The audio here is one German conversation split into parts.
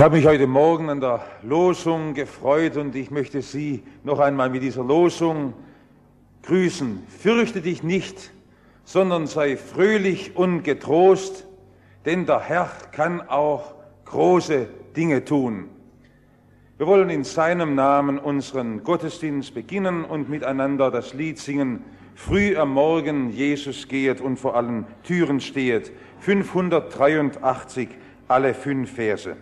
Ich habe mich heute Morgen an der Losung gefreut und ich möchte Sie noch einmal mit dieser Losung grüßen. Fürchte dich nicht, sondern sei fröhlich und getrost, denn der Herr kann auch große Dinge tun. Wir wollen in seinem Namen unseren Gottesdienst beginnen und miteinander das Lied singen: Früh am Morgen Jesus gehet und vor allen Türen stehet. 583, alle 5 Verse.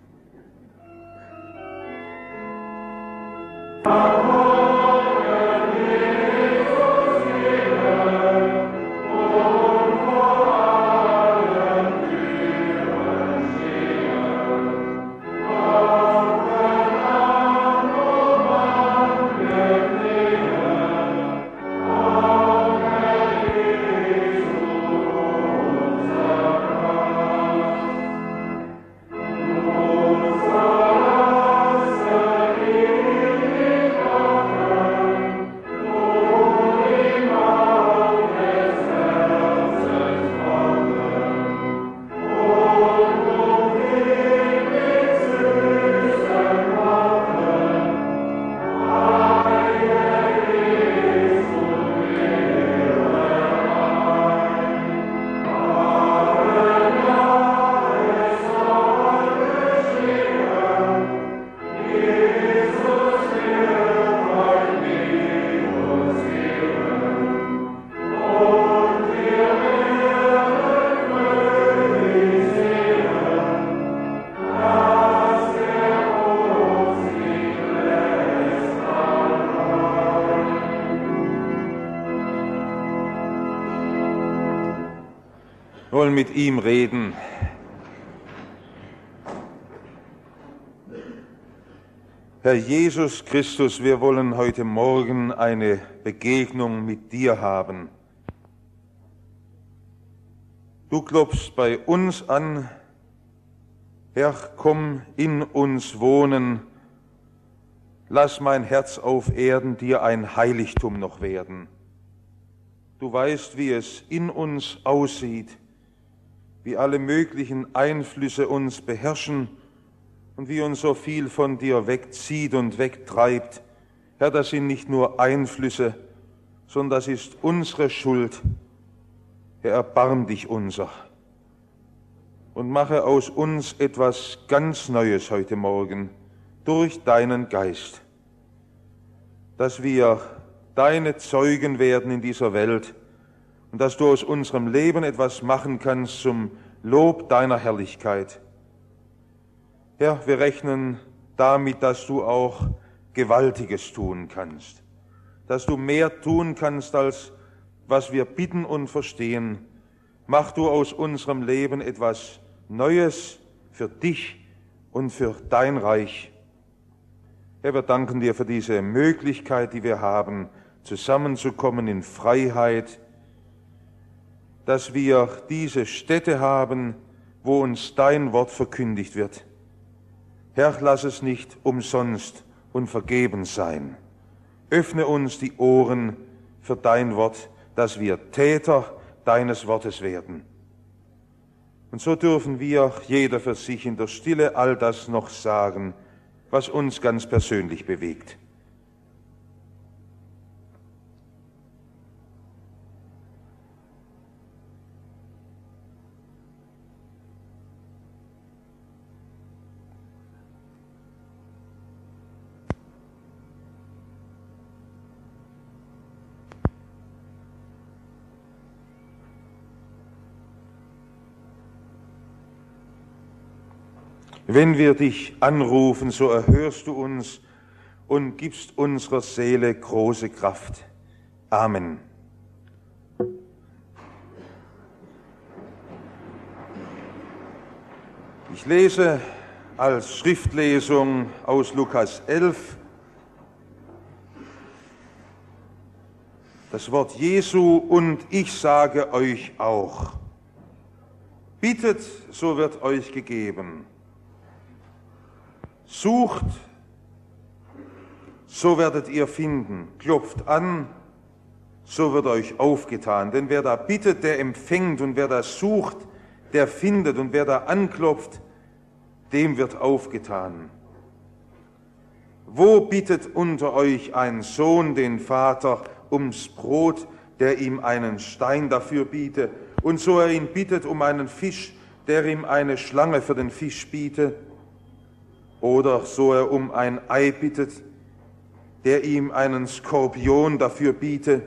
Wir wollen mit ihm reden. Herr Jesus Christus, wir wollen heute Morgen eine Begegnung mit dir haben. Du klopfst bei uns an. Herr, komm in uns wohnen. Lass mein Herz auf Erden dir ein Heiligtum noch werden. Du weißt, wie es in uns aussieht, wie alle möglichen Einflüsse uns beherrschen und wie uns so viel von dir wegzieht und wegtreibt. Herr, das sind nicht nur Einflüsse, sondern das ist unsere Schuld. Herr, erbarm dich unser und mache aus uns etwas ganz Neues heute Morgen durch deinen Geist, dass wir deine Zeugen werden in dieser Welt und dass du aus unserem Leben etwas machen kannst zum Lob deiner Herrlichkeit. Herr, wir rechnen damit, dass du auch Gewaltiges tun kannst, dass du mehr tun kannst, als was wir bitten und verstehen. Mach du aus unserem Leben etwas Neues für dich und für dein Reich. Herr, wir danken dir für diese Möglichkeit, die wir haben, zusammenzukommen in Freiheit, dass wir diese Stätte haben, wo uns dein Wort verkündigt wird. Herr, lass es nicht umsonst und vergebens sein. Öffne uns die Ohren für dein Wort, dass wir Täter deines Wortes werden. Und so dürfen wir, jeder für sich in der Stille, all das noch sagen, was uns ganz persönlich bewegt. Wenn wir dich anrufen, so erhörst du uns und gibst unserer Seele große Kraft. Amen. Ich lese als Schriftlesung aus Lukas 11 das Wort Jesu: Und ich sage euch auch, bittet, so wird euch gegeben. Sucht, so werdet ihr finden. Klopft an, so wird euch aufgetan. Denn wer da bittet, der empfängt, und wer da sucht, der findet, und wer da anklopft, dem wird aufgetan. Wo bittet unter euch ein Sohn den Vater ums Brot, der ihm einen Stein dafür biete, und so er ihn bittet um einen Fisch, der ihm eine Schlange für den Fisch biete? Oder so er um ein Ei bittet, der ihm einen Skorpion dafür biete?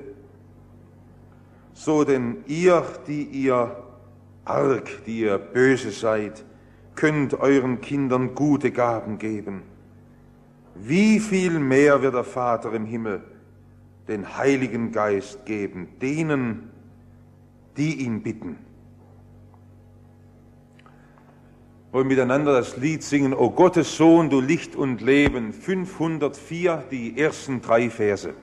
So denn ihr, die ihr arg, die ihr böse seid, könnt euren Kindern gute Gaben geben. Wie viel mehr wird der Vater im Himmel den Heiligen Geist geben, denen, die ihn bitten. Wir wollen miteinander das Lied singen, O Gottes Sohn, du Licht und Leben, 504, die ersten 3 Verse.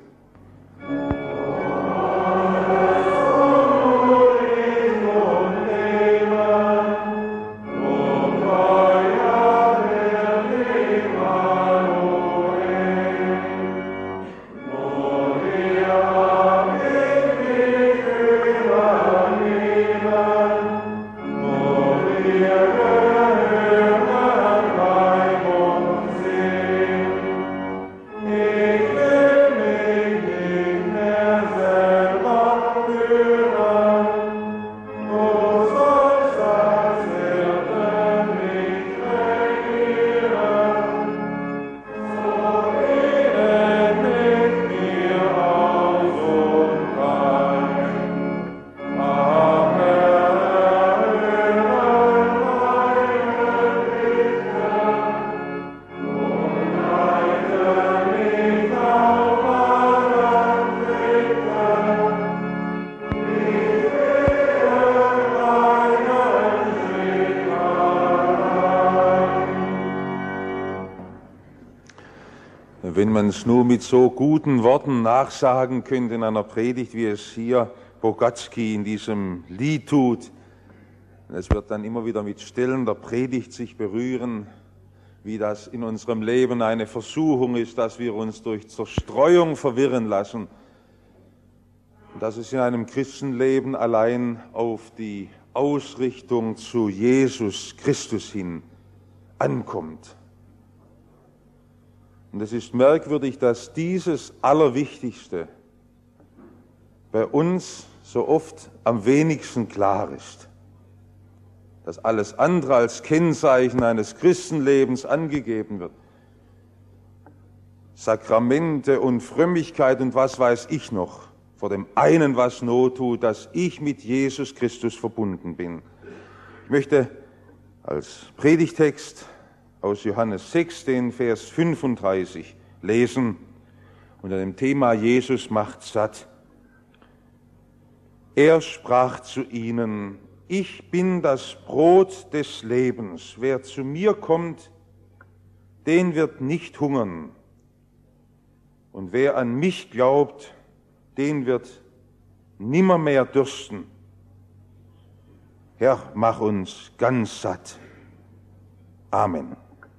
Wenn man es nur mit so guten Worten nachsagen könnte in einer Predigt, wie es hier Bogatzky in diesem Lied tut, es wird dann immer wieder mit Stellen der Predigt sich berühren, wie das in unserem Leben eine Versuchung ist, dass wir uns durch Zerstreuung verwirren lassen, und dass es in einem Christenleben allein auf die Ausrichtung zu Jesus Christus hin ankommt. Und es ist merkwürdig, dass dieses Allerwichtigste bei uns so oft am wenigsten klar ist. Dass alles andere als Kennzeichen eines Christenlebens angegeben wird. Sakramente und Frömmigkeit und was weiß ich noch, vor dem einen, was Not tut, dass ich mit Jesus Christus verbunden bin. Ich möchte als Predigtext aus Johannes 6, den Vers 35 lesen, unter dem Thema Jesus macht satt. Er sprach zu ihnen, ich bin das Brot des Lebens. Wer zu mir kommt, den wird nicht hungern. Und wer an mich glaubt, den wird nimmermehr dürsten. Herr, mach uns ganz satt. Amen.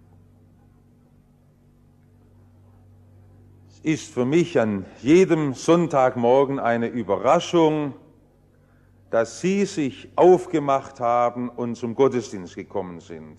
Es ist für mich an jedem Sonntagmorgen eine Überraschung, dass Sie sich aufgemacht haben und zum Gottesdienst gekommen sind.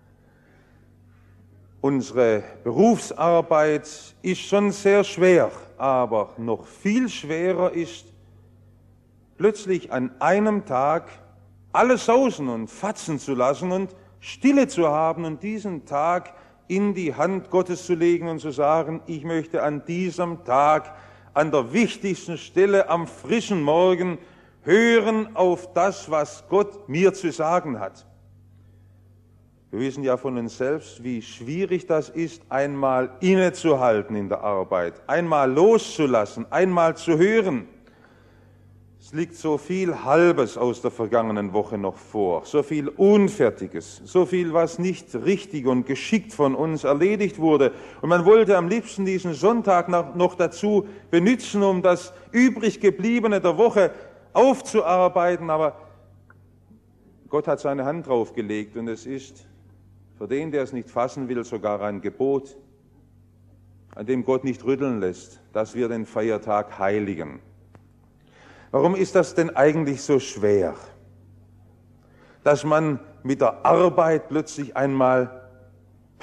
Unsere Berufsarbeit ist schon sehr schwer, aber noch viel schwerer ist, plötzlich an einem Tag alles sausen und fatzen zu lassen und Stille zu haben und diesen Tag in die Hand Gottes zu legen und zu sagen, ich möchte an diesem Tag, an der wichtigsten Stelle am frischen Morgen, hören auf das, was Gott mir zu sagen hat. Wir wissen ja von uns selbst, wie schwierig das ist, einmal innezuhalten in der Arbeit, einmal loszulassen, einmal zu hören. Es liegt so viel Halbes aus der vergangenen Woche noch vor, so viel Unfertiges, so viel, was nicht richtig und geschickt von uns erledigt wurde. Und man wollte am liebsten diesen Sonntag noch dazu benutzen, um das übrig gebliebene der Woche aufzuarbeiten, aber Gott hat seine Hand draufgelegt und es ist für den, der es nicht fassen will, sogar ein Gebot, an dem Gott nicht rütteln lässt, dass wir den Feiertag heiligen. Warum ist das denn eigentlich so schwer, dass man mit der Arbeit plötzlich einmal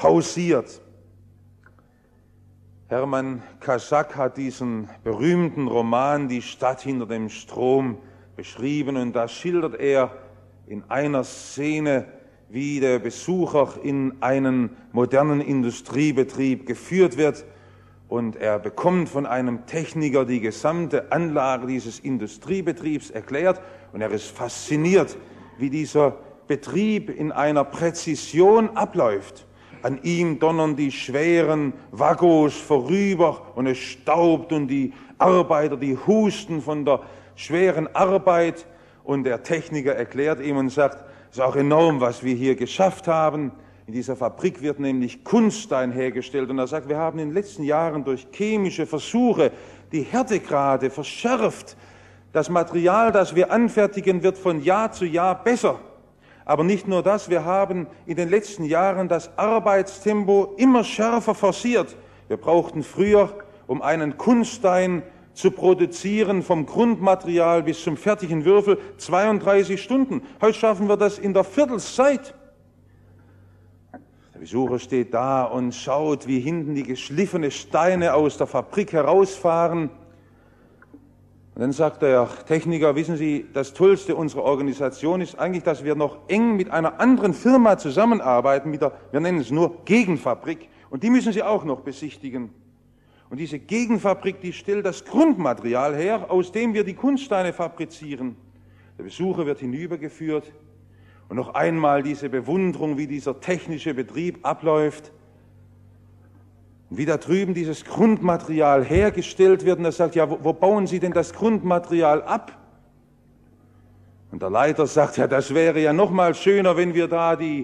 pausiert. Hermann Kasak hat diesen berühmten Roman Die Stadt hinter dem Strom beschrieben und da schildert er in einer Szene, wie der Besucher in einen modernen Industriebetrieb geführt wird und er bekommt von einem Techniker die gesamte Anlage dieses Industriebetriebs erklärt und er ist fasziniert, wie dieser Betrieb in einer Präzision abläuft. An ihm donnern die schweren Waggons vorüber und es staubt und die Arbeiter, die husten von der schweren Arbeit und der Techniker erklärt ihm und sagt, es ist auch enorm, was wir hier geschafft haben. In dieser Fabrik wird nämlich Kunststein hergestellt und er sagt, wir haben in den letzten Jahren durch chemische Versuche die Härtegrade verschärft. Das Material, das wir anfertigen, wird von Jahr zu Jahr besser. Aber nicht nur das, wir haben in den letzten Jahren das Arbeitstempo immer schärfer forciert. Wir brauchten früher, um einen Kunststein zu produzieren, vom Grundmaterial bis zum fertigen Würfel, 32 Stunden. Heute schaffen wir das in der Viertelszeit. Der Besucher steht da und schaut, wie hinten die geschliffene Steine aus der Fabrik herausfahren. Und dann sagt der Techniker, wissen Sie, das Tollste unserer Organisation ist eigentlich, dass wir noch eng mit einer anderen Firma zusammenarbeiten, wir nennen es nur Gegenfabrik, und die müssen Sie auch noch besichtigen. Und diese Gegenfabrik, die stellt das Grundmaterial her, aus dem wir die Kunststeine fabrizieren. Der Besucher wird hinübergeführt und noch einmal diese Bewunderung, wie dieser technische Betrieb abläuft. Und wie da drüben dieses Grundmaterial hergestellt wird und er sagt, ja, wo bauen Sie denn das Grundmaterial ab? Und der Leiter sagt, ja, das wäre ja noch mal schöner, wenn wir da die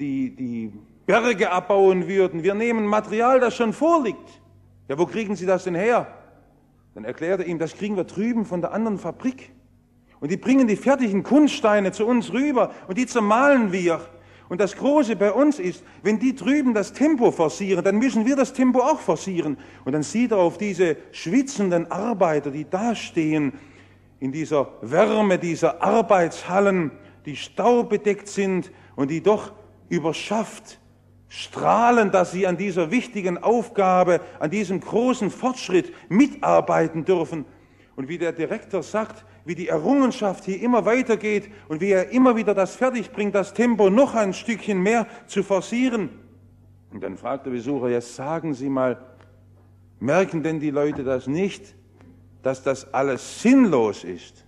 Berge abbauen würden. Wir nehmen Material, das schon vorliegt. Ja, wo kriegen Sie das denn her? Dann erklärt er ihm, das kriegen wir drüben von der anderen Fabrik. Und die bringen die fertigen Kunststeine zu uns rüber und die zermahlen wir. Und das Große bei uns ist, wenn die drüben das Tempo forcieren, dann müssen wir das Tempo auch forcieren. Und dann sieht er auf diese schwitzenden Arbeiter, die da stehen, in dieser Wärme dieser Arbeitshallen, die staubbedeckt sind und die doch überschafft strahlen, dass sie an dieser wichtigen Aufgabe, an diesem großen Fortschritt mitarbeiten dürfen. Und wie der Direktor sagt, wie die Errungenschaft hier immer weitergeht und wie er immer wieder das fertigbringt, das Tempo noch ein Stückchen mehr zu forcieren. Und dann fragt der Besucher, ja, sagen Sie mal, merken denn die Leute das nicht, dass das alles sinnlos ist?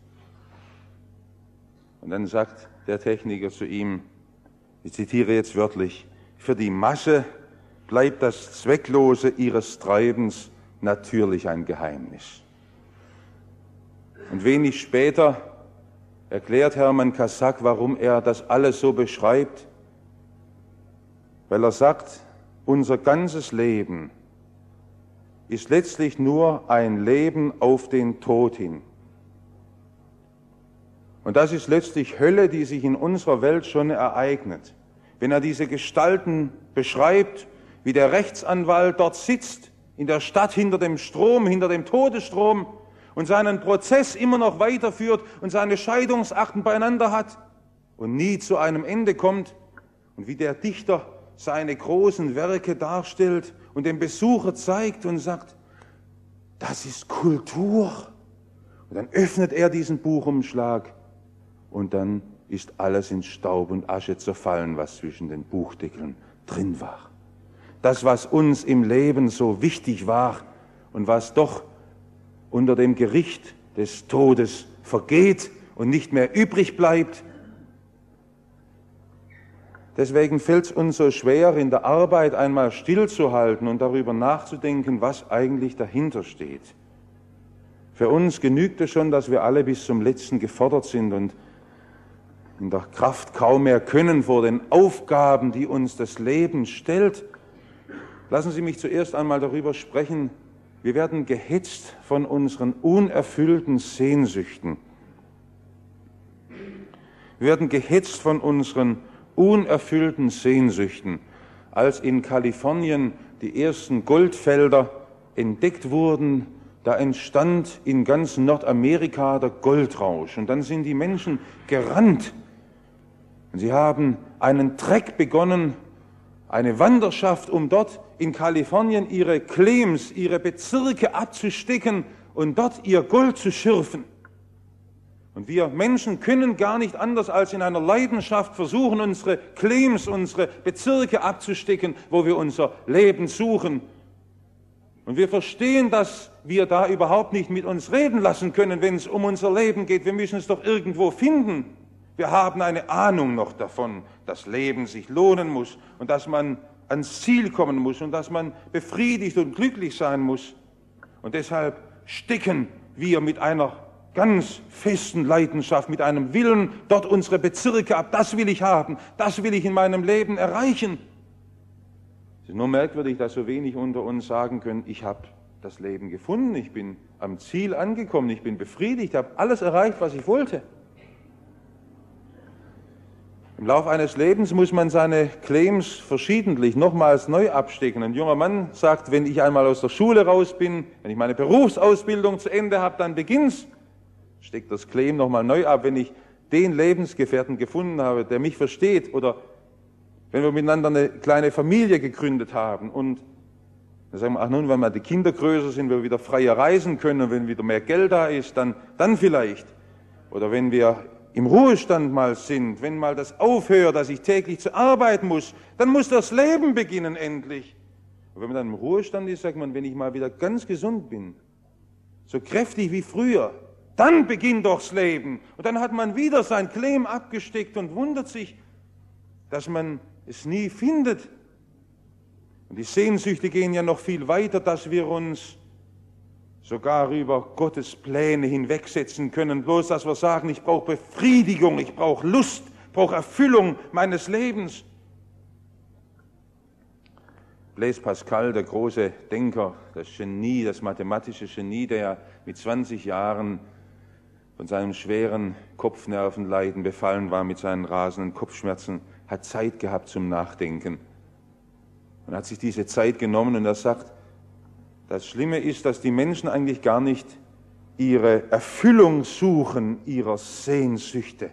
Und dann sagt der Techniker zu ihm, ich zitiere jetzt wörtlich, für die Masse bleibt das Zwecklose ihres Treibens natürlich ein Geheimnis. Und wenig später erklärt Hermann Kasak, warum er das alles so beschreibt, weil er sagt, unser ganzes Leben ist letztlich nur ein Leben auf den Tod hin. Und das ist letztlich Hölle, die sich in unserer Welt schon ereignet. Wenn er diese Gestalten beschreibt, wie der Rechtsanwalt dort sitzt, in der Stadt hinter dem Strom, hinter dem Todesstrom, und seinen Prozess immer noch weiterführt und seine Scheidungsakten beieinander hat und nie zu einem Ende kommt, und wie der Dichter seine großen Werke darstellt und dem Besucher zeigt und sagt, das ist Kultur. Und dann öffnet er diesen Buchumschlag und dann ist alles in Staub und Asche zerfallen, was zwischen den Buchdeckeln drin war. Das, was uns im Leben so wichtig war und was doch unter dem Gericht des Todes vergeht und nicht mehr übrig bleibt. Deswegen fällt es uns so schwer, in der Arbeit einmal stillzuhalten und darüber nachzudenken, was eigentlich dahinter steht. Für uns genügt es schon, dass wir alle bis zum Letzten gefordert sind und in der Kraft kaum mehr können vor den Aufgaben, die uns das Leben stellt. Lassen Sie mich zuerst einmal darüber sprechen, wir werden gehetzt von unseren unerfüllten Sehnsüchten. Wir werden gehetzt von unseren unerfüllten Sehnsüchten. Als in Kalifornien die ersten Goldfelder entdeckt wurden, da entstand in ganz Nordamerika der Goldrausch. Und dann sind die Menschen gerannt. Und sie haben einen Treck begonnen, eine Wanderschaft, um dort in Kalifornien ihre Claims, ihre Bezirke abzustecken und dort ihr Gold zu schürfen. Und wir Menschen können gar nicht anders als in einer Leidenschaft versuchen, unsere Claims, unsere Bezirke abzustecken, wo wir unser Leben suchen. Und wir verstehen, dass wir da überhaupt nicht mit uns reden lassen können, wenn es um unser Leben geht. Wir müssen es doch irgendwo finden. Wir haben eine Ahnung noch davon, dass Leben sich lohnen muss und dass man ans Ziel kommen muss und dass man befriedigt und glücklich sein muss. Und deshalb stecken wir mit einer ganz festen Leidenschaft, mit einem Willen dort unsere Bezirke ab. Das will ich haben, das will ich in meinem Leben erreichen. Es ist nur merkwürdig, dass so wenig unter uns sagen können, ich habe das Leben gefunden, ich bin am Ziel angekommen, ich bin befriedigt, ich habe alles erreicht, was ich wollte. Im Laufe eines Lebens muss man seine Claims verschiedentlich nochmals neu abstecken. Ein junger Mann sagt, wenn ich einmal aus der Schule raus bin, wenn ich meine Berufsausbildung zu Ende habe, dann beginnt's. Steckt das Claim nochmal neu ab, wenn ich den Lebensgefährten gefunden habe, der mich versteht, oder wenn wir miteinander eine kleine Familie gegründet haben und dann sagen wir, ach nun, wenn mal die Kinder größer sind, wir wieder freier reisen können und wenn wieder mehr Geld da ist, dann vielleicht. Oder wenn wir im Ruhestand mal sind, wenn mal das aufhört, dass ich täglich zur Arbeit muss, dann muss das Leben beginnen endlich. Und wenn man dann im Ruhestand ist, sagt man, wenn ich mal wieder ganz gesund bin, so kräftig wie früher, dann beginnt doch das Leben. Und dann hat man wieder sein Claim abgesteckt und wundert sich, dass man es nie findet. Und die Sehnsüchte gehen ja noch viel weiter, dass wir uns sogar über Gottes Pläne hinwegsetzen können. Bloß, dass wir sagen, ich brauche Befriedigung, ich brauche Lust, ich brauche Erfüllung meines Lebens. Blaise Pascal, der große Denker, das Genie, das mathematische Genie, der mit 20 Jahren von seinem schweren Kopfnervenleiden befallen war, mit seinen rasenden Kopfschmerzen, hat Zeit gehabt zum Nachdenken. Und hat sich diese Zeit genommen und er sagt, das Schlimme ist, dass die Menschen eigentlich gar nicht ihre Erfüllung suchen, ihrer Sehnsüchte.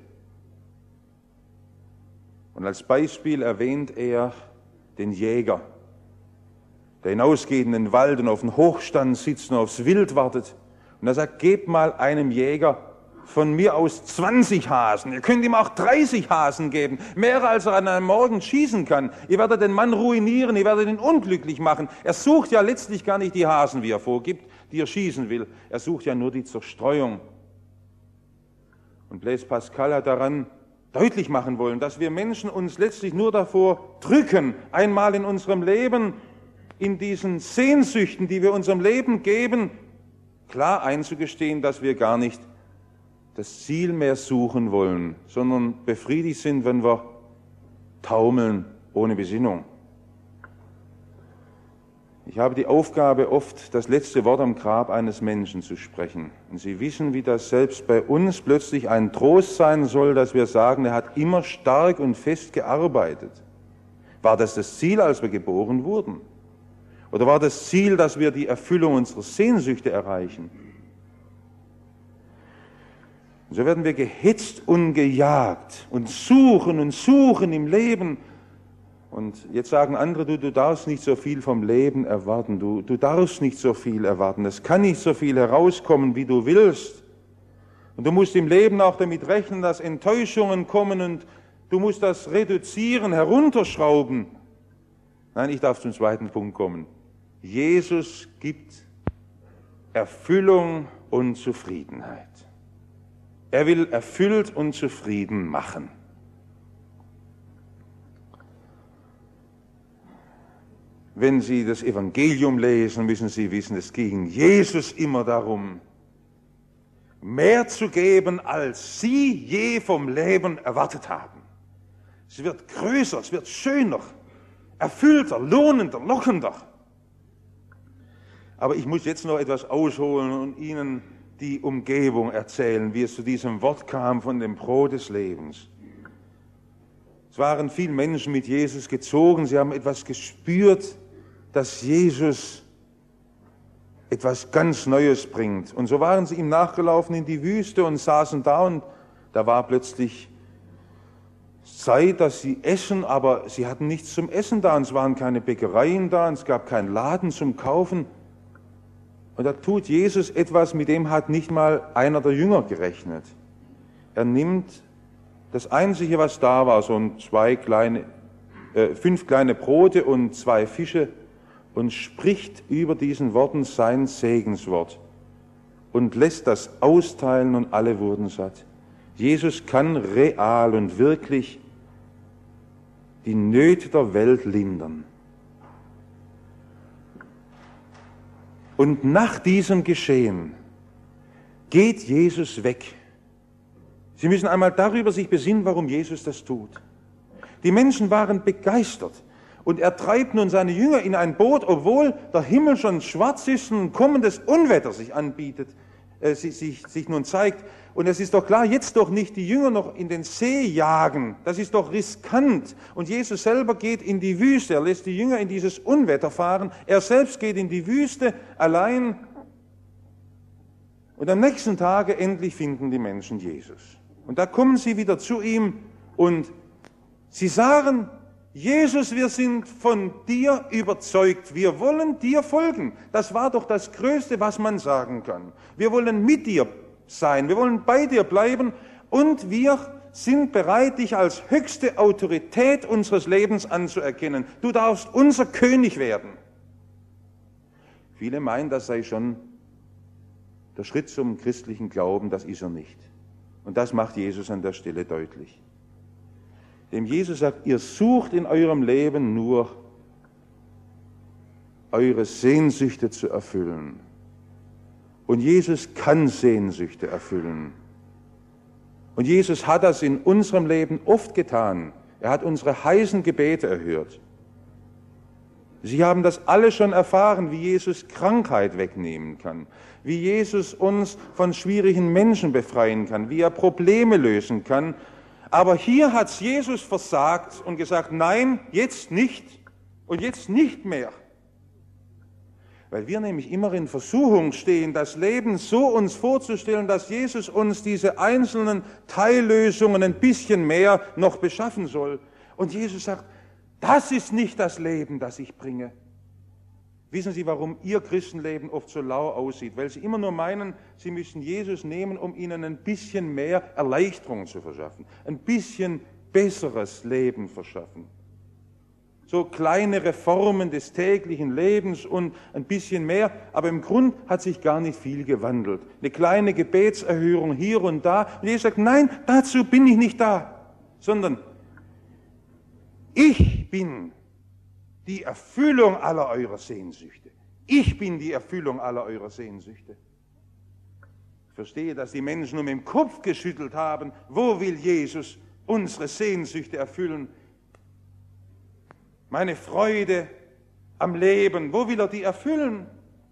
Und als Beispiel erwähnt er den Jäger, der hinausgeht in den Wald und auf den Hochstand sitzt und aufs Wild wartet. Und er sagt, gebt mal einem Jäger von mir aus 20 Hasen. Ihr könnt ihm auch 30 Hasen geben, mehr als er an einem Morgen schießen kann. Ihr werdet den Mann ruinieren, ihr werdet ihn unglücklich machen. Er sucht ja letztlich gar nicht die Hasen, wie er vorgibt, die er schießen will. Er sucht ja nur die Zerstreuung. Und Blaise Pascal hat daran deutlich machen wollen, dass wir Menschen uns letztlich nur davor drücken, einmal in unserem Leben, in diesen Sehnsüchten, die wir unserem Leben geben, klar einzugestehen, dass wir gar nicht das Ziel mehr suchen wollen, sondern befriedigt sind, wenn wir taumeln ohne Besinnung. Ich habe die Aufgabe, oft das letzte Wort am Grab eines Menschen zu sprechen. Und Sie wissen, wie das selbst bei uns plötzlich ein Trost sein soll, dass wir sagen, er hat immer stark und fest gearbeitet. War das Ziel, als wir geboren wurden? Oder war das Ziel, dass wir die Erfüllung unserer Sehnsüchte erreichen? Und so werden wir gehetzt und gejagt und suchen im Leben. Und jetzt sagen andere, du darfst nicht so viel vom Leben erwarten, du darfst nicht so viel erwarten, es kann nicht so viel herauskommen, wie du willst. Und du musst im Leben auch damit rechnen, dass Enttäuschungen kommen und du musst das reduzieren, herunterschrauben. Nein, ich darf zum zweiten Punkt kommen. Jesus gibt Erfüllung und Zufriedenheit. Er will erfüllt und zufrieden machen. Wenn Sie das Evangelium lesen, müssen Sie wissen, es ging Jesus immer darum, mehr zu geben, als Sie je vom Leben erwartet haben. Es wird größer, es wird schöner, erfüllter, lohnender, lockender. Aber ich muss jetzt noch etwas ausholen und Ihnen die Umgebung erzählen, wie es zu diesem Wort kam von dem Brot des Lebens. Es waren viele Menschen mit Jesus gezogen, sie haben etwas gespürt, dass Jesus etwas ganz Neues bringt. Und so waren sie ihm nachgelaufen in die Wüste und saßen da und da war plötzlich Zeit, dass sie essen, aber sie hatten nichts zum Essen da und es waren keine Bäckereien da und es gab keinen Laden zum Kaufen. Und da tut Jesus etwas, mit dem hat nicht mal einer der Jünger gerechnet. Er nimmt das Einzige, was da war, so 5 kleine Brote und 2 Fische und spricht über diesen Worten sein Segenswort und lässt das austeilen und alle wurden satt. Jesus kann real und wirklich die Nöte der Welt lindern. Und nach diesem Geschehen geht Jesus weg. Sie müssen einmal darüber sich besinnen, warum Jesus das tut. Die Menschen waren begeistert und er treibt nun seine Jünger in ein Boot, obwohl der Himmel schon schwarz ist und ein kommendes Unwetter sich anbietet, sich nun zeigt. Und es ist doch klar, jetzt doch nicht die Jünger noch in den See jagen, das ist doch riskant. Und Jesus selber geht in die Wüste, er lässt die Jünger in dieses Unwetter fahren, er selbst geht in die Wüste allein. Und am nächsten Tage endlich finden die Menschen Jesus. Und da kommen sie wieder zu ihm und sie sagen, Jesus, wir sind von dir überzeugt, wir wollen dir folgen. Das war doch das Größte, was man sagen kann. Wir wollen mit dir sein, wir wollen bei dir bleiben und wir sind bereit, dich als höchste Autorität unseres Lebens anzuerkennen. Du darfst unser König werden. Viele meinen, das sei schon der Schritt zum christlichen Glauben, das ist er nicht. Und das macht Jesus an der Stelle deutlich. Dem Jesus sagt, ihr sucht in eurem Leben nur, eure Sehnsüchte zu erfüllen. Und Jesus kann Sehnsüchte erfüllen. Und Jesus hat das in unserem Leben oft getan. Er hat unsere heißen Gebete erhört. Sie haben das alle schon erfahren, wie Jesus Krankheit wegnehmen kann, wie Jesus uns von schwierigen Menschen befreien kann, wie er Probleme lösen kann. Aber hier hat es Jesus versagt und gesagt, nein, jetzt nicht und jetzt nicht mehr. Weil wir nämlich immer in Versuchung stehen, das Leben so uns vorzustellen, dass Jesus uns diese einzelnen Teillösungen ein bisschen mehr noch beschaffen soll. Und Jesus sagt, das ist nicht das Leben, das ich bringe. Wissen Sie, warum Ihr Christenleben oft so lau aussieht? Weil Sie immer nur meinen, Sie müssen Jesus nehmen, um Ihnen ein bisschen mehr Erleichterung zu verschaffen, ein bisschen besseres Leben verschaffen. So kleine Reformen des täglichen Lebens und ein bisschen mehr, aber im Grund hat sich gar nicht viel gewandelt. Eine kleine Gebetserhörung hier und da. Und Jesus sagt, nein, dazu bin ich nicht da, sondern ich bin die Erfüllung aller eurer Sehnsüchte. Ich bin die Erfüllung aller eurer Sehnsüchte. Ich verstehe, dass die Menschen um den Kopf geschüttelt haben. Wo will Jesus unsere Sehnsüchte erfüllen? Meine Freude am Leben, wo will er die erfüllen?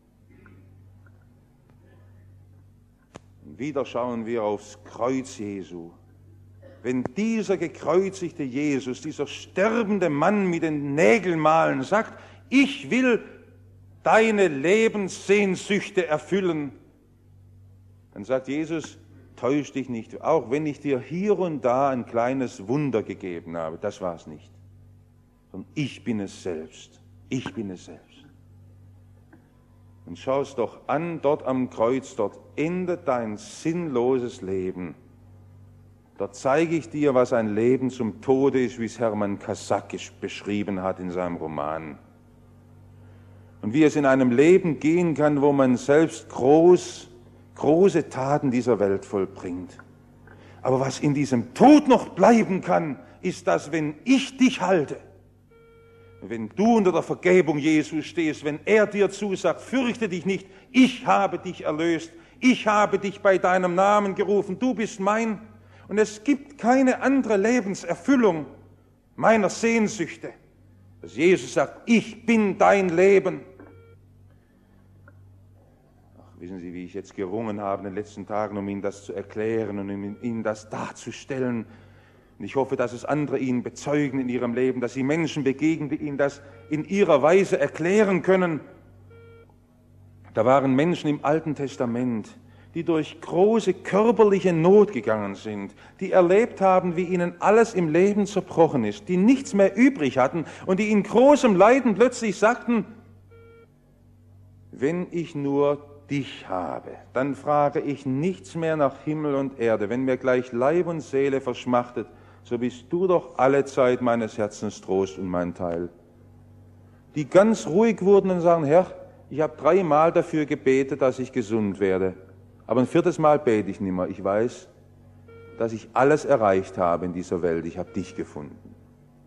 Und wieder schauen wir aufs Kreuz Jesu. Wenn dieser gekreuzigte Jesus, dieser sterbende Mann mit den Nägelmalen sagt, ich will deine Lebenssehnsüchte erfüllen, dann sagt Jesus, täusch dich nicht, auch wenn ich dir hier und da ein kleines Wunder gegeben habe, das war es nicht. Sondern ich bin es selbst, ich bin es selbst. Und schau es doch an, dort am Kreuz, dort endet dein sinnloses Leben. Dort zeige ich dir, was ein Leben zum Tode ist, wie es Hermann Kasakisch beschrieben hat in seinem Roman. Und wie es in einem Leben gehen kann, wo man selbst große Taten dieser Welt vollbringt. Aber was in diesem Tod noch bleiben kann, ist das, wenn ich dich halte. Wenn du unter der Vergebung Jesu stehst, wenn er dir zusagt, fürchte dich nicht, ich habe dich erlöst, ich habe dich bei deinem Namen gerufen, du bist mein. Und es gibt keine andere Lebenserfüllung meiner Sehnsüchte, dass Jesus sagt, ich bin dein Leben. Ach, wissen Sie, wie ich jetzt gerungen habe in den letzten Tagen, um Ihnen das zu erklären und um Ihnen das darzustellen. Und ich hoffe, dass es andere Ihnen bezeugen in Ihrem Leben, dass Sie Menschen begegnen, die Ihnen das in ihrer Weise erklären können. Da waren Menschen im Alten Testament, die durch große körperliche Not gegangen sind, die erlebt haben, wie ihnen alles im Leben zerbrochen ist, die nichts mehr übrig hatten und die in großem Leiden plötzlich sagten, wenn ich nur dich habe, dann frage ich nichts mehr nach Himmel und Erde. Wenn mir gleich Leib und Seele verschmachtet, so bist du doch alle Zeit meines Herzens Trost und mein Teil. Die ganz ruhig wurden und sagen, Herr, ich habe 3 Mal dafür gebetet, dass ich gesund werde. Aber ein 4. Mal bete ich nicht mehr. Ich weiß, dass ich alles erreicht habe in dieser Welt. Ich habe dich gefunden.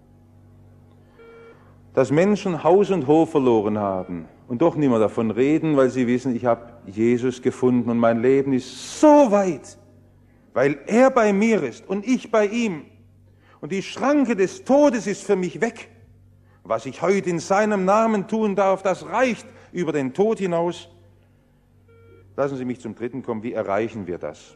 Dass Menschen Haus und Hof verloren haben und doch nicht mehr davon reden, weil sie wissen, ich habe Jesus gefunden und mein Leben ist so weit, weil er bei mir ist und ich bei ihm. Und die Schranke des Todes ist für mich weg. Was ich heute in seinem Namen tun darf, das reicht über den Tod hinaus. Lassen Sie mich zum 3. kommen. Wie erreichen wir das?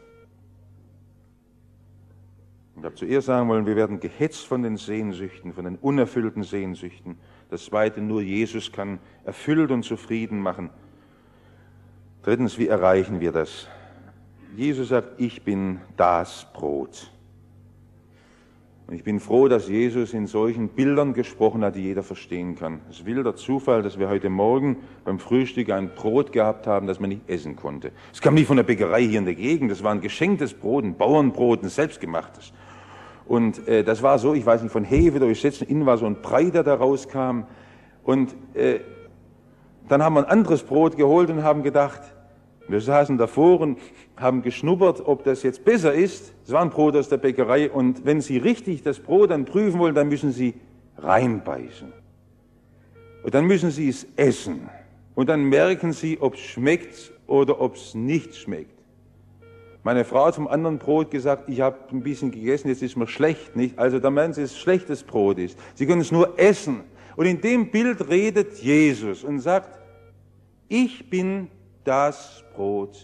Ich habe zuerst sagen wollen, wir werden gehetzt von den Sehnsüchten, von den unerfüllten Sehnsüchten. Das 2. nur Jesus kann erfüllt und zufrieden machen. 3. wie erreichen wir das? Jesus sagt, ich bin das Brot. Und ich bin froh, dass Jesus in solchen Bildern gesprochen hat, die jeder verstehen kann. Es ist wilder Zufall, dass wir heute Morgen beim Frühstück ein Brot gehabt haben, das man nicht essen konnte. Es kam nicht von der Bäckerei hier in der Gegend, das war ein geschenktes Brot, ein Bauernbrot, ein selbstgemachtes. Und das war so, ich weiß nicht, von Hefe durchsetzt, innen war so ein Brei, der da rauskam. Und dann haben wir ein anderes Brot geholt und haben gedacht, wir saßen davor und haben geschnuppert, ob das jetzt besser ist. Es war ein Brot aus der Bäckerei und wenn Sie richtig das Brot dann prüfen wollen, dann müssen Sie reinbeißen. Und dann müssen Sie es essen. Und dann merken Sie, ob es schmeckt oder ob es nicht schmeckt. Meine Frau hat vom anderen Brot gesagt, ich habe ein bisschen gegessen, jetzt ist mir schlecht, nicht? Also da meinen Sie, dass es schlechtes Brot ist. Sie können es nur essen. Und in dem Bild redet Jesus und sagt, ich bin das Brot.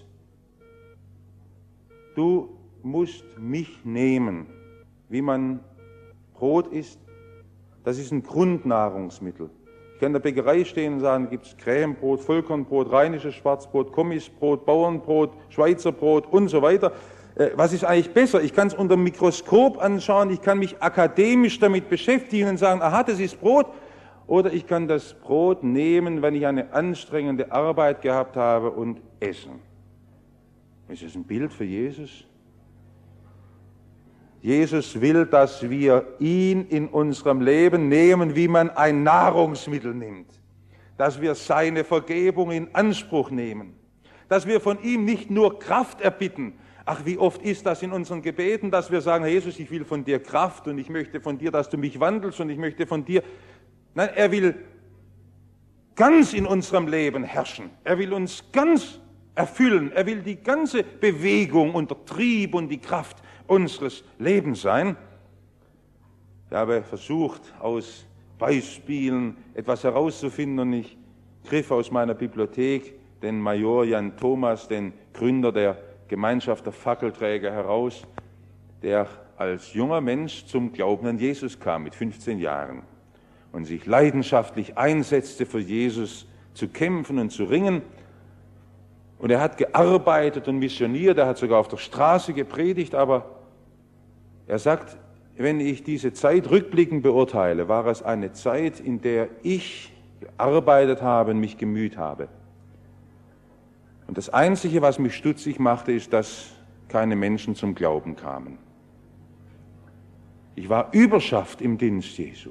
Du musst mich nehmen, wie man Brot isst. Das ist ein Grundnahrungsmittel. Ich kann in der Bäckerei stehen und sagen, gibt es Krähenbrot, Vollkornbrot, rheinisches Schwarzbrot, Kommisbrot, Bauernbrot, Schweizer Brot und so weiter. Was ist eigentlich besser? Ich kann es unter dem Mikroskop anschauen, ich kann mich akademisch damit beschäftigen und sagen, aha, das ist Brot. Oder ich kann das Brot nehmen, wenn ich eine anstrengende Arbeit gehabt habe und essen. Ist das ein Bild für Jesus? Jesus will, dass wir ihn in unserem Leben nehmen, wie man ein Nahrungsmittel nimmt. Dass wir seine Vergebung in Anspruch nehmen. Dass wir von ihm nicht nur Kraft erbitten. Ach, wie oft ist das in unseren Gebeten, dass wir sagen, Herr Jesus, ich will von dir Kraft und ich möchte von dir, dass du mich wandelst und ich möchte von dir... Nein, er will ganz in unserem Leben herrschen. Er will uns ganz erfüllen. Er will die ganze Bewegung und der Trieb und die Kraft unseres Lebens sein. Ich habe versucht, aus Beispielen etwas herauszufinden und ich griff aus meiner Bibliothek den Major Jan Thomas, den Gründer der Gemeinschaft der Fackelträger, heraus, der als junger Mensch zum Glauben an Jesus kam mit 15 Jahren. Und sich leidenschaftlich einsetzte, für Jesus zu kämpfen und zu ringen. Und er hat gearbeitet und missioniert, er hat sogar auf der Straße gepredigt, aber er sagt, wenn ich diese Zeit rückblickend beurteile, war es eine Zeit, in der ich gearbeitet habe und mich gemüht habe. Und das Einzige, was mich stutzig machte, ist, dass keine Menschen zum Glauben kamen. Ich war Überschaft im Dienst Jesu.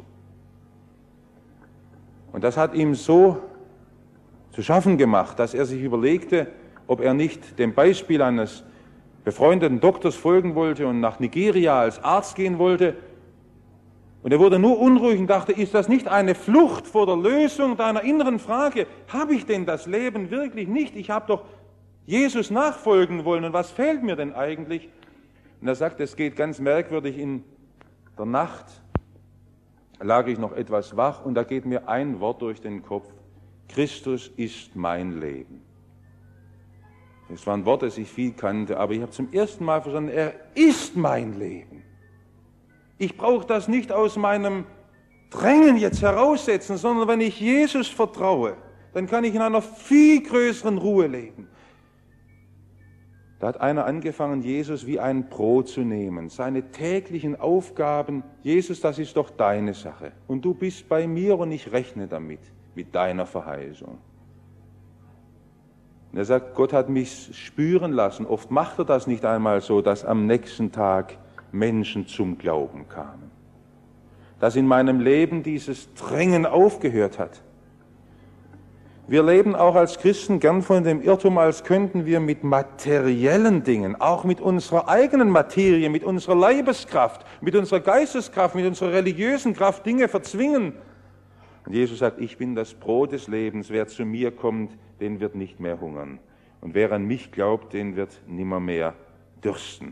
Und das hat ihm so zu schaffen gemacht, dass er sich überlegte, ob er nicht dem Beispiel eines befreundeten Doktors folgen wollte und nach Nigeria als Arzt gehen wollte. Und er wurde nur unruhig und dachte, ist das nicht eine Flucht vor der Lösung deiner inneren Frage? Habe ich denn das Leben wirklich nicht? Ich habe doch Jesus nachfolgen wollen und was fehlt mir denn eigentlich? Und er sagt, es geht ganz merkwürdig, in der Nacht lag ich noch etwas wach und da geht mir ein Wort durch den Kopf, Christus ist mein Leben. Das war ein Wort, das ich viel kannte, aber ich habe zum ersten Mal verstanden, er ist mein Leben. Ich brauche das nicht aus meinem Drängen jetzt heraussetzen, sondern wenn ich Jesus vertraue, dann kann ich in einer viel größeren Ruhe leben. Da hat einer angefangen, Jesus wie ein Brot zu nehmen, seine täglichen Aufgaben. Jesus, das ist doch deine Sache. Und du bist bei mir und ich rechne damit, mit deiner Verheißung. Und er sagt, Gott hat mich spüren lassen. Oft macht er das nicht einmal so, dass am nächsten Tag Menschen zum Glauben kamen. Dass in meinem Leben dieses Drängen aufgehört hat. Wir leben auch als Christen gern von dem Irrtum, als könnten wir mit materiellen Dingen, auch mit unserer eigenen Materie, mit unserer Leibeskraft, mit unserer Geisteskraft, mit unserer religiösen Kraft Dinge verzwingen. Und Jesus sagt, ich bin das Brot des Lebens. Wer zu mir kommt, den wird nicht mehr hungern. Und wer an mich glaubt, den wird nimmermehr dürsten.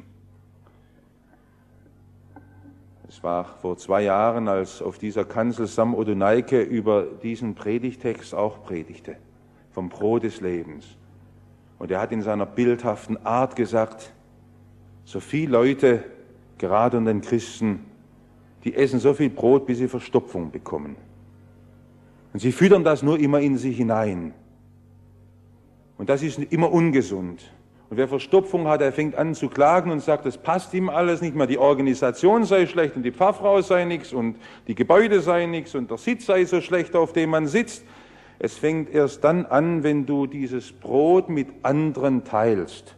Es war vor 2 Jahren, als auf dieser Kanzel Sam Oduneike über diesen Predigtext auch predigte, vom Brot des Lebens. Und er hat in seiner bildhaften Art gesagt, so viele Leute, gerade unter den Christen, die essen so viel Brot, bis sie Verstopfung bekommen. Und sie füttern das nur immer in sich hinein. Und das ist immer ungesund. Und wer Verstopfung hat, der fängt an zu klagen und sagt, das passt ihm alles nicht mehr, die Organisation sei schlecht und die Pfarrfrau sei nichts und die Gebäude sei nichts und der Sitz sei so schlecht, auf dem man sitzt. Es fängt erst dann an, wenn du dieses Brot mit anderen teilst.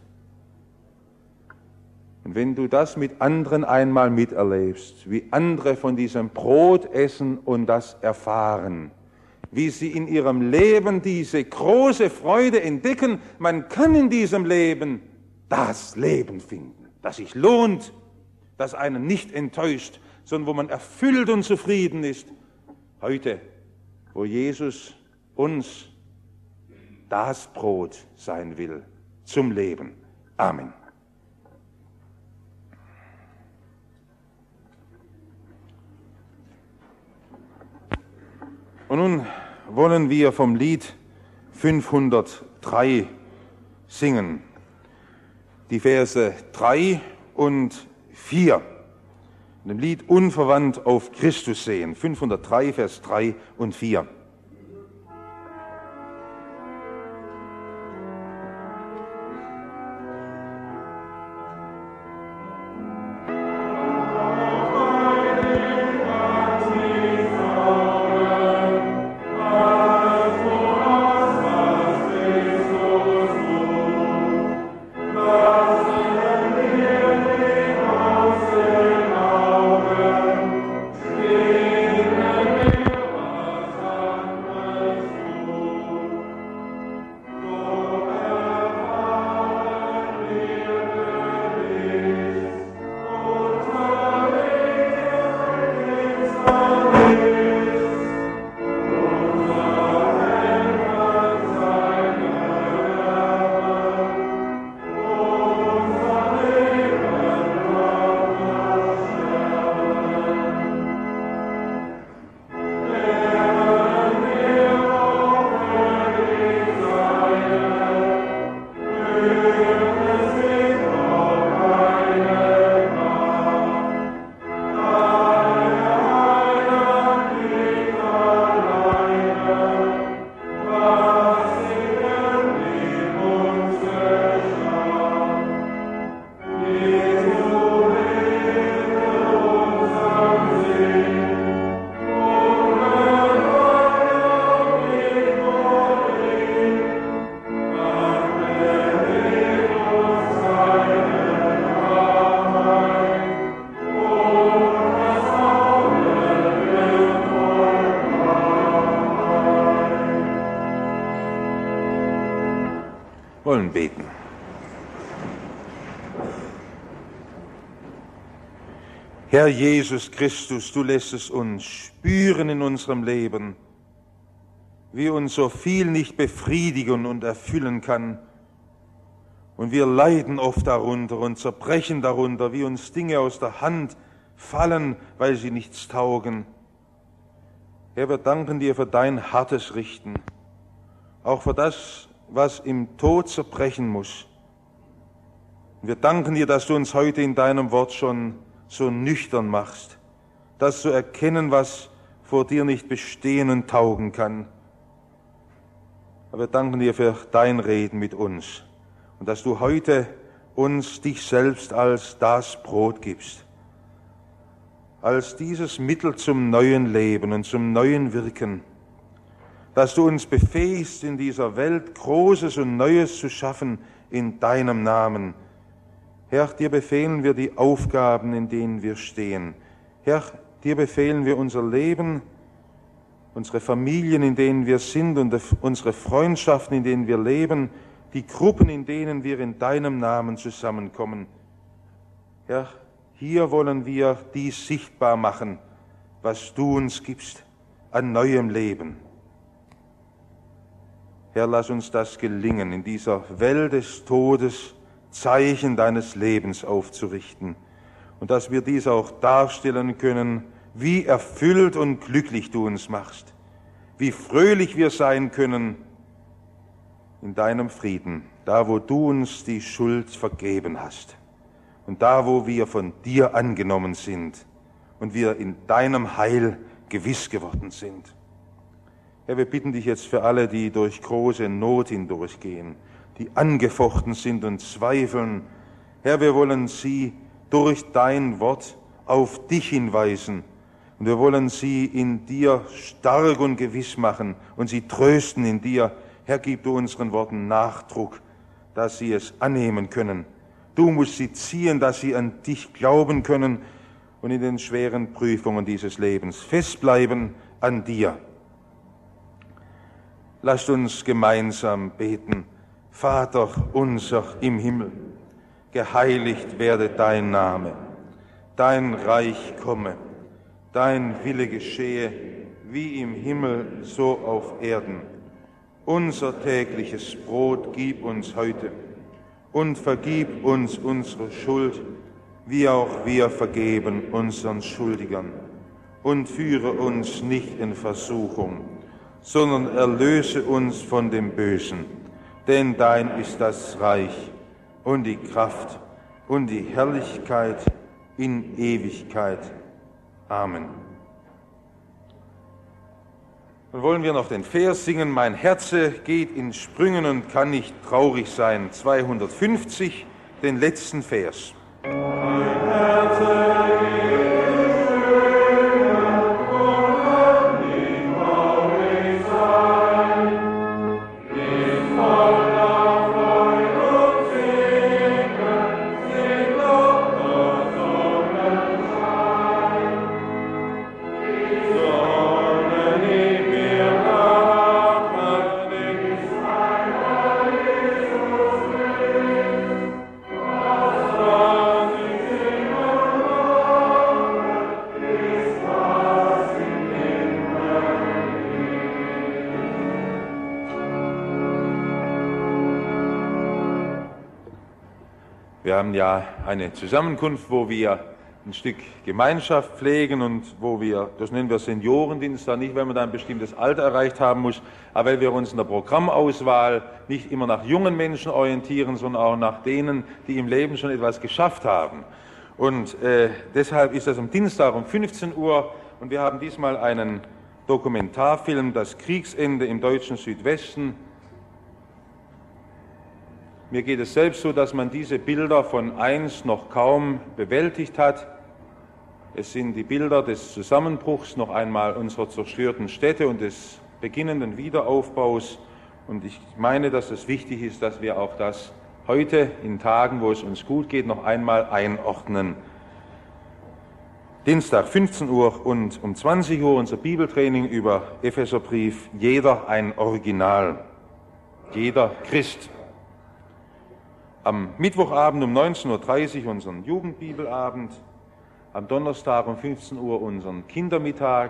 Und wenn du das mit anderen einmal miterlebst, wie andere von diesem Brot essen und das erfahren, wie sie in ihrem Leben diese große Freude entdecken, man kann in diesem Leben das Leben finden, das sich lohnt, das einen nicht enttäuscht, sondern wo man erfüllt und zufrieden ist. Heute, wo Jesus uns das Brot sein will zum Leben. Amen. Und nun wollen wir vom Lied 503 singen, die Verse 3 und 4. In dem Lied Unverwandt auf Christus sehen, 503, Vers 3 und 4. Wollen beten. Herr Jesus Christus, du lässt es uns spüren in unserem Leben, wie uns so viel nicht befriedigen und erfüllen kann. Und wir leiden oft darunter und zerbrechen darunter, wie uns Dinge aus der Hand fallen, weil sie nichts taugen. Herr, wir danken dir für dein hartes Richten, auch für das, was im Tod zerbrechen muss. Wir danken dir, dass du uns heute in deinem Wort schon so nüchtern machst, das zu erkennen, was vor dir nicht bestehen und taugen kann. Aber wir danken dir für dein Reden mit uns und dass du heute uns dich selbst als das Brot gibst, als dieses Mittel zum neuen Leben und zum neuen Wirken, dass du uns befähigst, in dieser Welt Großes und Neues zu schaffen in deinem Namen. Herr, dir befehlen wir die Aufgaben, in denen wir stehen. Herr, dir befehlen wir unser Leben, unsere Familien, in denen wir sind, und unsere Freundschaften, in denen wir leben, die Gruppen, in denen wir in deinem Namen zusammenkommen. Herr, hier wollen wir dies sichtbar machen, was du uns gibst an neuem Leben. Herr, lass uns das gelingen, in dieser Welt des Todes Zeichen deines Lebens aufzurichten und dass wir dies auch darstellen können, wie erfüllt und glücklich du uns machst, wie fröhlich wir sein können in deinem Frieden, da wo du uns die Schuld vergeben hast und da wo wir von dir angenommen sind und wir in deinem Heil gewiss geworden sind. Herr, wir bitten dich jetzt für alle, die durch große Not hindurchgehen, die angefochten sind und zweifeln. Herr, wir wollen sie durch dein Wort auf dich hinweisen und wir wollen sie in dir stark und gewiss machen und sie trösten in dir. Herr, gib du unseren Worten Nachdruck, dass sie es annehmen können. Du musst sie ziehen, dass sie an dich glauben können und in den schweren Prüfungen dieses Lebens festbleiben an dir. Lasst uns gemeinsam beten. Vater unser im Himmel, geheiligt werde dein Name, dein Reich komme, dein Wille geschehe, wie im Himmel, so auf Erden. Unser tägliches Brot gib uns heute und vergib uns unsere Schuld, wie auch wir vergeben unseren Schuldigern. Und führe uns nicht in Versuchung, sondern erlöse uns von dem Bösen. Denn dein ist das Reich und die Kraft und die Herrlichkeit in Ewigkeit. Amen. Dann wollen wir noch den Vers singen. Mein Herze geht in Sprüngen und kann nicht traurig sein. 250, den letzten Vers. Mein Herze Wir haben ja eine Zusammenkunft, wo wir ein Stück Gemeinschaft pflegen und wo wir, das nennen wir Seniorendienst, nicht weil man da ein bestimmtes Alter erreicht haben muss, aber weil wir uns in der Programmauswahl nicht immer nach jungen Menschen orientieren, sondern auch nach denen, die im Leben schon etwas geschafft haben. Und deshalb ist das am Dienstag um 15 Uhr und wir haben diesmal einen Dokumentarfilm, das Kriegsende im deutschen Südwesten. Mir geht es selbst so, dass man diese Bilder von einst noch kaum bewältigt hat. Es sind die Bilder des Zusammenbruchs noch einmal unserer zerstörten Städte und des beginnenden Wiederaufbaus. Und ich meine, dass es wichtig ist, dass wir auch das heute in Tagen, wo es uns gut geht, noch einmal einordnen. Dienstag 15 Uhr und um 20 Uhr unser Bibeltraining über Epheserbrief, jeder ein Original, jeder Christ. Am Mittwochabend um 19.30 Uhr unseren Jugendbibelabend, am Donnerstag um 15 Uhr unseren Kindermittag.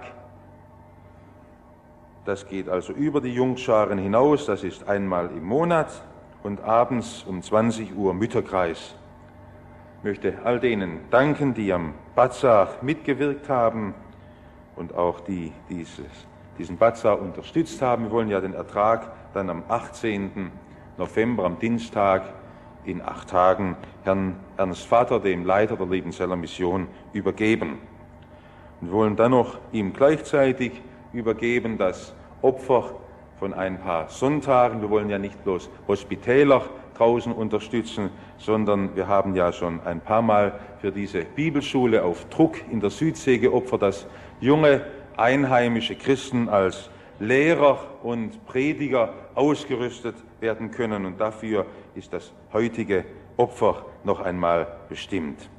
Das geht also über die Jungscharen hinaus, das ist einmal im Monat und abends um 20 Uhr Mütterkreis. Ich möchte all denen danken, die am Bazar mitgewirkt haben und auch die diesen Bazar unterstützt haben. Wir wollen ja den Ertrag dann am 18. November, am Dienstag, in 8 Tagen Herrn Ernst Vater, dem Leiter der Liebenzeller Mission, übergeben. Und wollen dann noch ihm gleichzeitig übergeben das Opfer von ein paar Sonntagen. Wir wollen ja nicht bloß Hospitäler draußen unterstützen, sondern wir haben ja schon ein paar Mal für diese Bibelschule auf Druck in der Südsee geopfert, dass junge einheimische Christen als Lehrer und Prediger ausgerüstet werden können. Und dafür ist das heutige Opfer noch einmal bestimmt.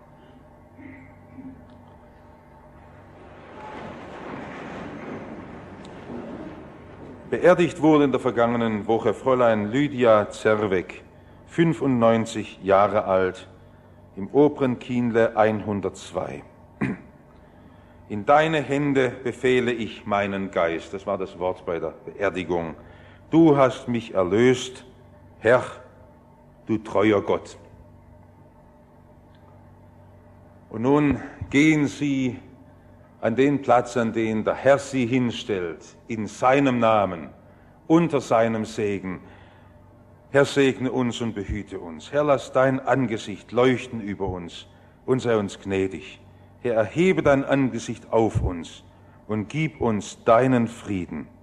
Beerdigt wurde in der vergangenen Woche Fräulein Lydia Zerweck, 95 Jahre alt, im Oberen Kienle 102. In deine Hände befehle ich meinen Geist. Das war das Wort bei der Beerdigung. Du hast mich erlöst, Herr, du treuer Gott. Und nun gehen Sie an den Platz, an den der Herr Sie hinstellt, in seinem Namen, unter seinem Segen. Herr, segne uns und behüte uns. Herr, lass dein Angesicht leuchten über uns und sei uns gnädig. Herr, erhebe dein Angesicht auf uns und gib uns deinen Frieden.